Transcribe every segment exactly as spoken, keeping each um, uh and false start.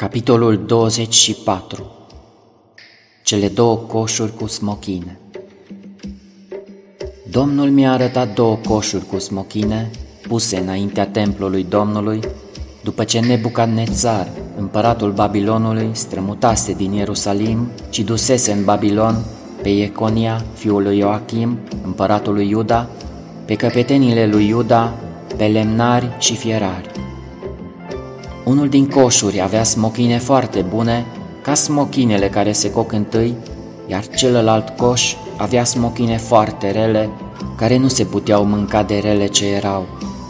Capitolul douăzeci și patru. Cele două coșuri cu smochine. Domnul mi-a arătat două coșuri cu smochine puse înaintea templului Domnului, după ce Nebucadnețar, împăratul Babilonului, strămutase din Ierusalim și dusese în Babilon pe Ieconia, fiul lui Ioachim, împăratul lui Iuda, pe căpetenile lui Iuda, pe lemnari și fierari. Unul din coșuri avea smochine foarte bune, ca smochinele care se coc întâi, iar celălalt coș avea smochine foarte rele, care nu se puteau mânca de rele ce erau.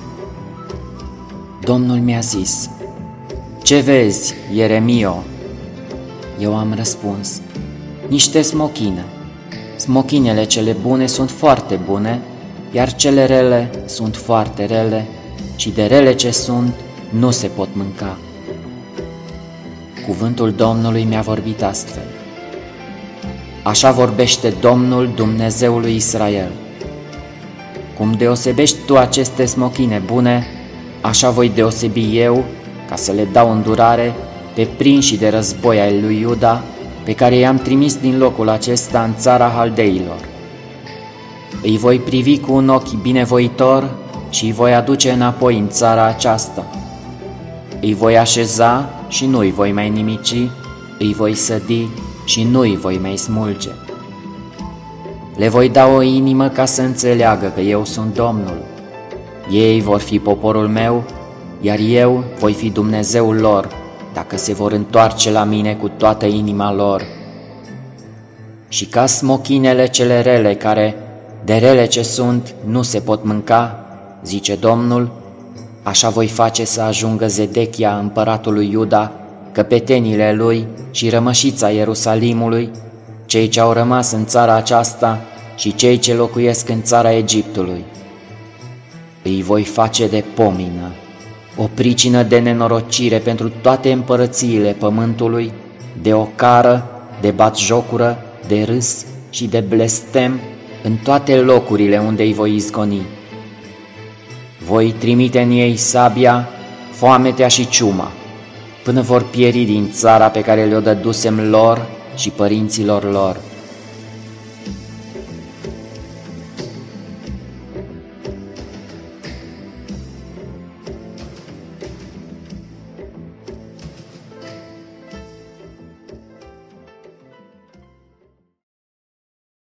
Domnul mi-a zis: "Ce vezi, Ieremio?" Eu am răspuns: "Niște smochine. Smochinele cele bune sunt foarte bune, iar cele rele sunt foarte rele și de rele ce sunt nu se pot mânca." Cuvântul Domnului mi-a vorbit astfel: "Așa vorbește Domnul, Dumnezeul lui Israel: cum deosebești tu aceste smochine bune, așa voi deosebi eu, ca să le dau îndurare pe prinșii de război ai lui Iuda, pe care i-am trimis din locul acesta în țara haldeilor. Îi voi privi cu un ochi binevoitor și îi voi aduce înapoi în țara aceasta. Îi voi așeza și nu îi voi mai nimici, îi voi sădi și nu îi voi mai smulge. Le voi da o inimă ca să înțeleagă că eu sunt Domnul. Ei vor fi poporul meu, iar eu voi fi Dumnezeul lor, dacă se vor întoarce la mine cu toată inima lor. Și ca smochinele cele rele, care, de rele ce sunt, nu se pot mânca, zice Domnul, așa voi face să ajungă Zedechia, împăratul lui Iuda, căpetenile lui și rămășița Ierusalimului, cei ce au rămas în țara aceasta și cei ce locuiesc în țara Egiptului. Îi voi face de pomină, o pricină de nenorocire pentru toate împărățiile pământului, de ocară, de batjocură, de râs și de blestem în toate locurile unde îi voi izgoni. Voi trimite în ei sabia, foametea și ciuma, până vor pieri din țara pe care le-o dădusem lor și părinților lor.